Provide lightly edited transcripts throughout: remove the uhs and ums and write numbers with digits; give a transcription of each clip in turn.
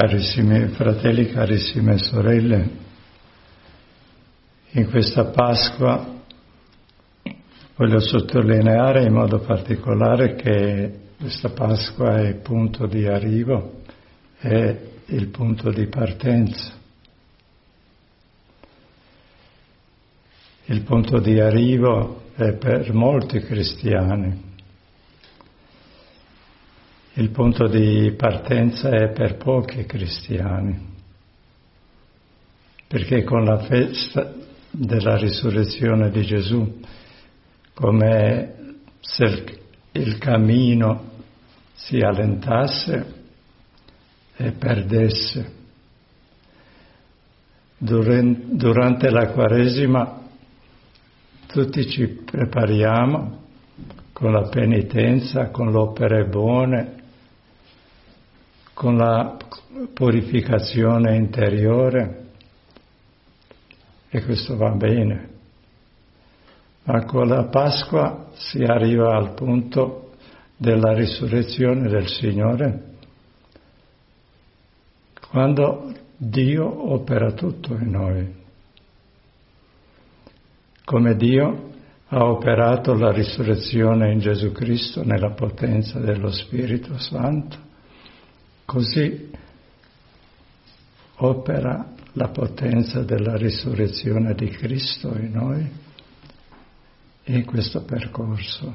Carissimi fratelli, carissime sorelle, in questa Pasqua voglio sottolineare in modo particolare che questa Pasqua è il punto di arrivo, è il punto di partenza. Il punto di arrivo è per molti cristiani. Il punto di partenza è per pochi cristiani, perché con la festa della risurrezione di Gesù, come se il cammino si allentasse e perdesse. Durante la Quaresima tutti ci prepariamo con la penitenza, con le opere buone, con la purificazione interiore, e questo va bene. Ma con la Pasqua si arriva al punto della risurrezione del Signore, quando Dio opera tutto in noi. Come Dio ha operato la risurrezione in Gesù Cristo nella potenza dello Spirito Santo, così opera la potenza della risurrezione di Cristo in noi in questo percorso.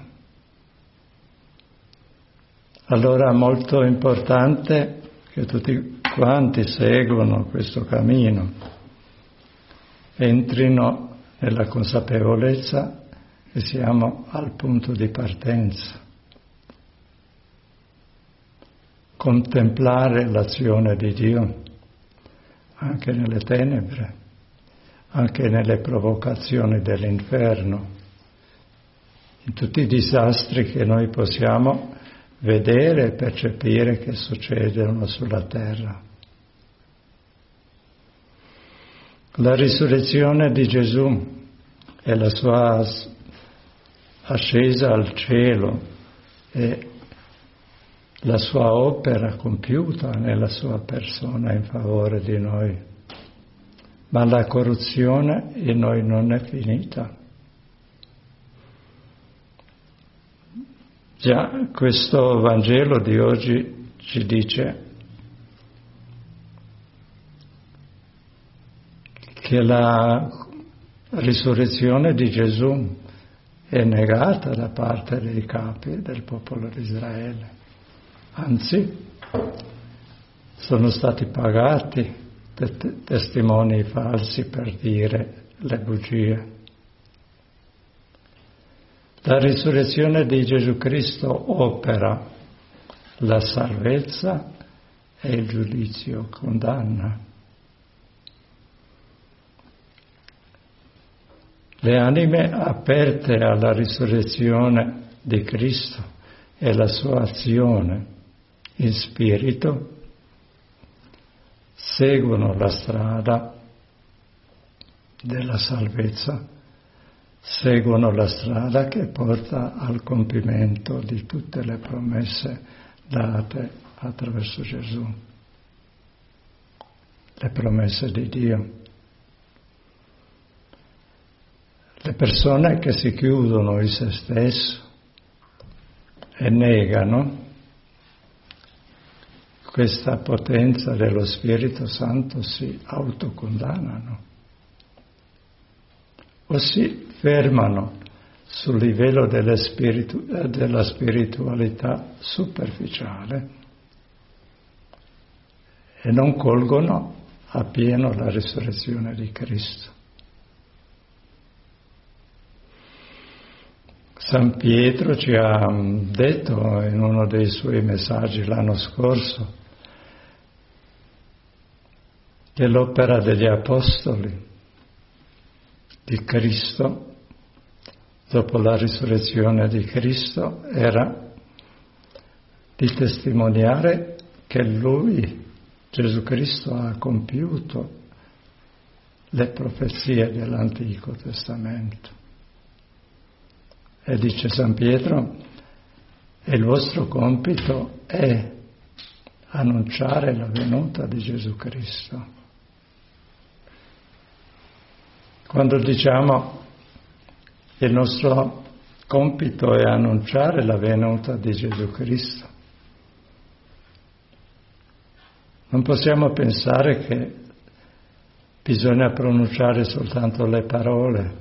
Allora è molto importante che tutti quanti seguono questo cammino, entrino nella consapevolezza che siamo al punto di partenza. Contemplare l'azione di Dio anche nelle tenebre, anche nelle provocazioni dell'inferno, in tutti i disastri che noi possiamo vedere e percepire che succedono sulla terra. La risurrezione di Gesù e la sua ascesa al cielo e la sua opera compiuta nella sua persona in favore di noi. Ma la corruzione in noi non è finita. Già questo Vangelo di oggi ci dice che la risurrezione di Gesù è negata da parte dei capi del popolo di Israele. Anzi, sono stati pagati testimoni falsi per dire le bugie. La risurrezione di Gesù Cristo opera la salvezza e il giudizio, condanna. Le anime aperte alla risurrezione di Cristo e la sua azione in spirito seguono la strada della salvezza, seguono la strada che porta al compimento di tutte le promesse date attraverso Gesù, le promesse di Dio. Le persone che si chiudono in se stesso e negano questa potenza dello Spirito Santo si autocondannano o si fermano sul livello della spiritualità superficiale e non colgono appieno la risurrezione di Cristo. San Pietro ci ha detto in uno dei suoi messaggi l'anno scorso che l'opera degli Apostoli di Cristo, dopo la risurrezione di Cristo, era di testimoniare che Lui, Gesù Cristo, ha compiuto le profezie dell'Antico Testamento. E dice San Pietro, e il vostro compito è annunciare la venuta di Gesù Cristo. Quando diciamo che il nostro compito è annunciare la venuta di Gesù Cristo, non possiamo pensare che bisogna pronunciare soltanto le parole.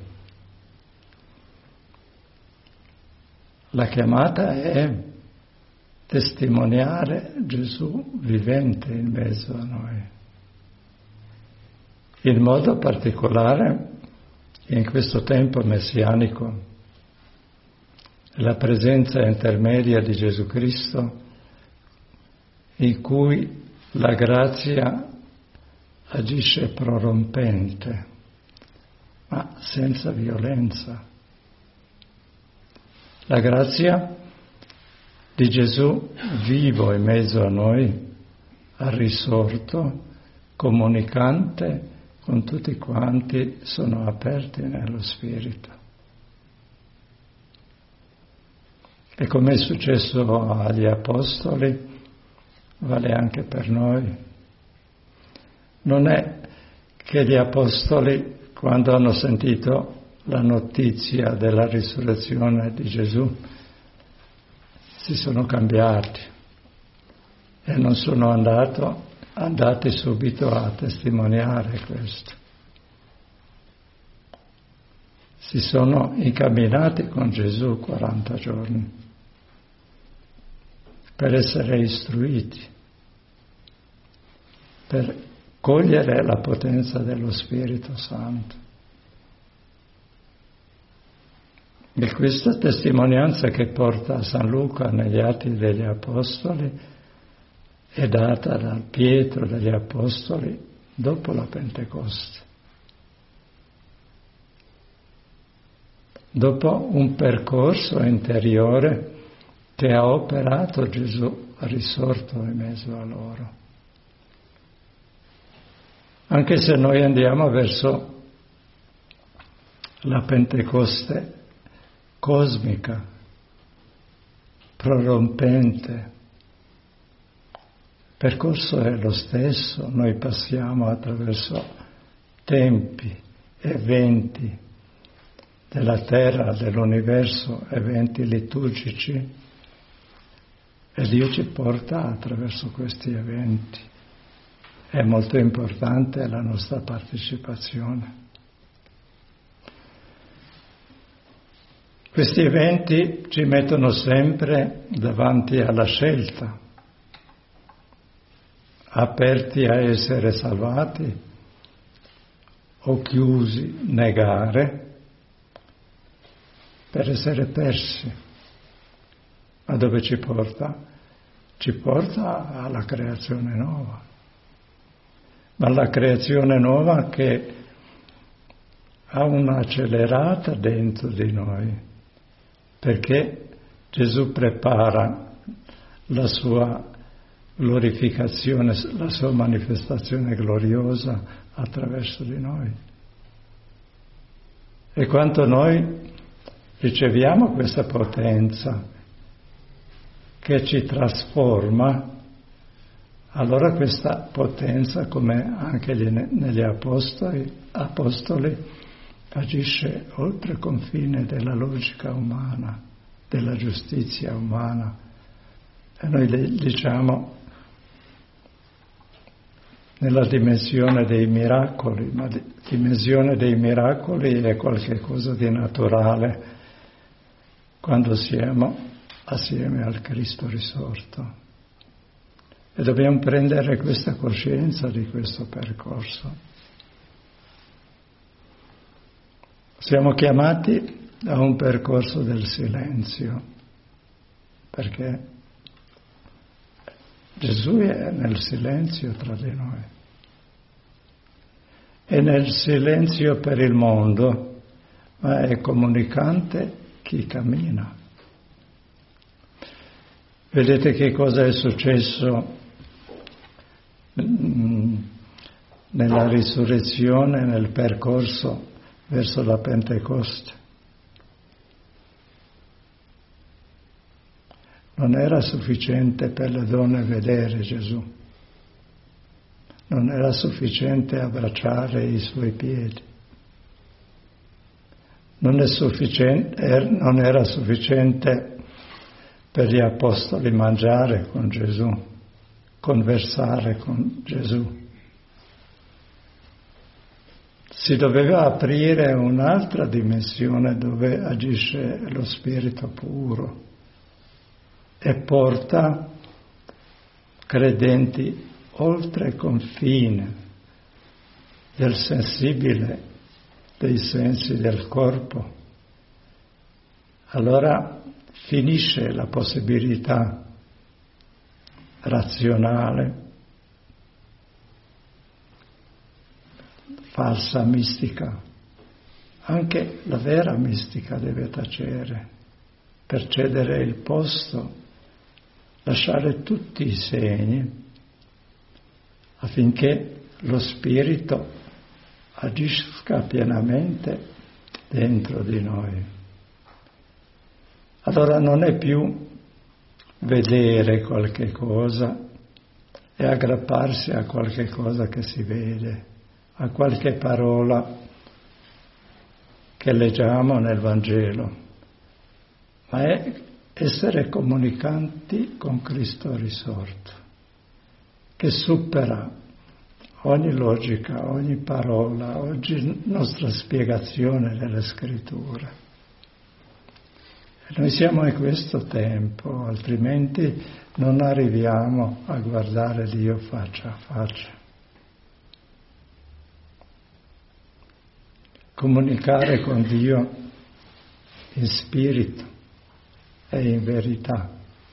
La chiamata è testimoniare Gesù vivente in mezzo a noi. In modo particolare, in questo tempo messianico, la presenza intermedia di Gesù Cristo, in cui la grazia agisce prorompente, ma senza violenza. La grazia di Gesù vivo in mezzo a noi, ha risorto, comunicante con tutti quanti sono aperti nello Spirito. E come è successo agli Apostoli, vale anche per noi. Non è che gli Apostoli, quando hanno sentito la notizia della risurrezione di Gesù, si sono cambiati e non sono andati subito a testimoniare questo. Si sono incamminati con Gesù 40 giorni per essere istruiti, per cogliere la potenza dello Spirito Santo. E questa testimonianza che porta a San Luca negli Atti degli Apostoli è data da Pietro degli Apostoli dopo la Pentecoste. Dopo un percorso interiore che ha operato Gesù risorto in mezzo a loro. Anche se noi andiamo verso la Pentecoste cosmica, prorompente, il percorso è lo stesso, noi passiamo attraverso tempi, eventi della terra, dell'universo, eventi liturgici, e Dio ci porta attraverso questi eventi. È molto importante la nostra partecipazione. Questi eventi ci mettono sempre davanti alla scelta, aperti a essere salvati o chiusi, negare, per essere persi. Ma dove ci porta? Ci porta alla creazione nuova. Ma la creazione nuova che ha un'accelerata dentro di noi, perché Gesù prepara la sua glorificazione, la sua manifestazione gloriosa attraverso di noi. E quanto noi riceviamo questa potenza che ci trasforma, allora questa potenza, come anche negli apostoli, agisce oltre il confine della logica umana, della giustizia umana. E noi diciamo nella dimensione dei miracoli, ma la dimensione dei miracoli è qualcosa di naturale quando siamo assieme al Cristo risorto. E dobbiamo prendere questa coscienza di questo percorso. Siamo chiamati a un percorso del silenzio, perché Gesù è nel silenzio tra di noi. È nel silenzio per il mondo, ma è comunicante chi cammina. Vedete che cosa è successo nella risurrezione, nel percorso verso la Pentecoste. Non era sufficiente per le donne vedere Gesù, non era sufficiente abbracciare i suoi piedi, non era sufficiente per gli apostoli mangiare con Gesù, conversare con Gesù. Si doveva aprire un'altra dimensione dove agisce lo Spirito puro e porta credenti oltre il confine del sensibile, dei sensi del corpo. Allora finisce la possibilità razionale, falsa mistica. Anche la vera mistica deve tacere per cedere il posto, lasciare tutti i segni affinché lo Spirito agisca pienamente dentro di noi. Allora non è più vedere qualche cosa e aggrapparsi a qualche cosa che si vede, a qualche parola che leggiamo nel Vangelo, ma è essere comunicanti con Cristo risorto, che supera ogni logica, ogni parola, ogni nostra spiegazione delle Scritture. E noi siamo in questo tempo, altrimenti non arriviamo a guardare Dio faccia a faccia. Comunicare con Dio in spirito e in verità.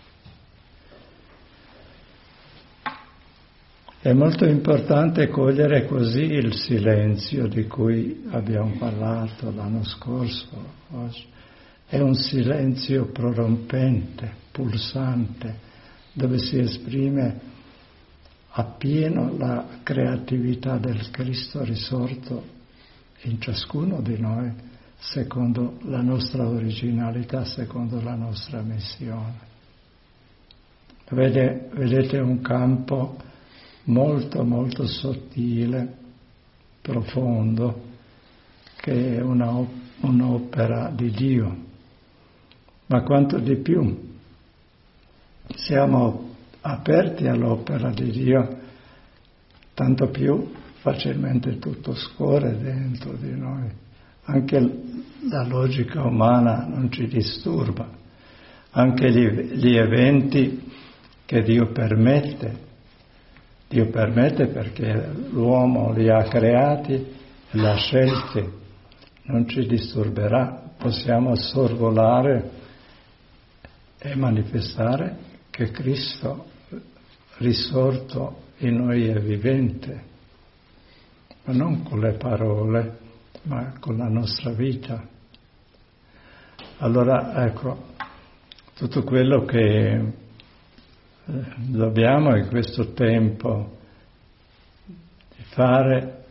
È molto importante cogliere così il silenzio di cui abbiamo parlato l'anno scorso, oggi. È un silenzio prorompente, pulsante, dove si esprime appieno la creatività del Cristo risorto in ciascuno di noi, secondo la nostra originalità, secondo la nostra missione. Vedete un campo molto, molto sottile, profondo, che è un'opera di Dio. Ma quanto di più siamo aperti all'opera di Dio, tanto più facilmente tutto scorre dentro di noi. Anche la logica umana non ci disturba, anche gli eventi che Dio permette perché l'uomo li ha creati e li ha scelti, non ci disturberà, possiamo sorvolare e manifestare che Cristo risorto in noi è vivente, ma non con le parole, ma con la nostra vita. Allora, ecco, tutto quello che dobbiamo in questo tempo di fare,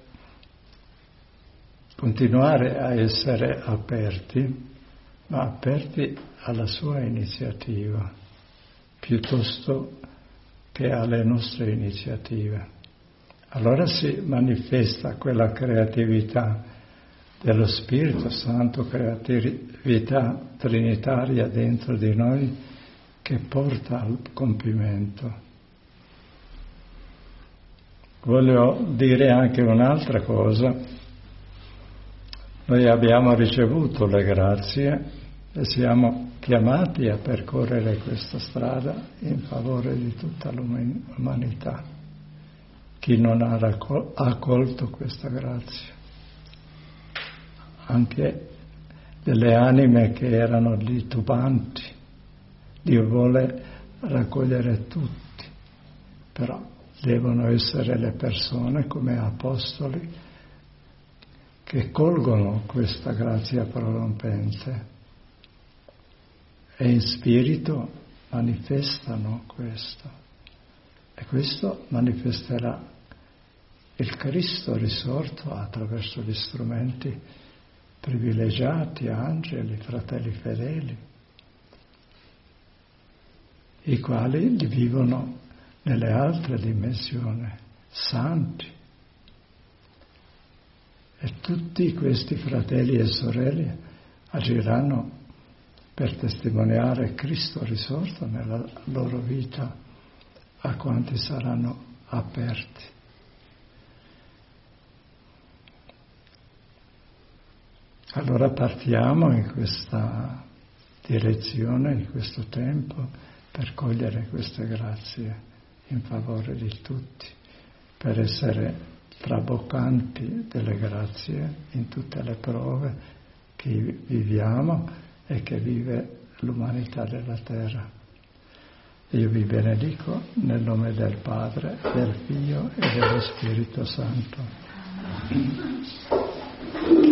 continuare a essere aperti, ma aperti alla sua iniziativa, piuttosto che alle nostre iniziative. Allora si manifesta quella creatività dello Spirito Santo, creatività trinitaria dentro di noi che porta al compimento. Voglio dire anche un'altra cosa. Noi abbiamo ricevuto le grazie e siamo chiamati a percorrere questa strada in favore di tutta l'umanità. Chi non ha accolto questa grazia, anche delle anime che erano titubanti, Dio vuole raccogliere tutti, però devono essere le persone come apostoli che colgono questa grazia prorompente e in spirito manifestano questo. E questo manifesterà il Cristo risorto attraverso gli strumenti privilegiati, angeli, fratelli fedeli. i quali vivono nelle altre dimensioni, santi. E tutti questi fratelli e sorelle agiranno per testimoniare Cristo risorto nella loro vita a quanti saranno aperti. Allora partiamo in questa direzione, in questo tempo, per cogliere queste grazie in favore di tutti, per essere traboccanti delle grazie in tutte le prove che viviamo e che vive l'umanità della terra. Io vi benedico nel nome del Padre, del Figlio e dello Spirito Santo.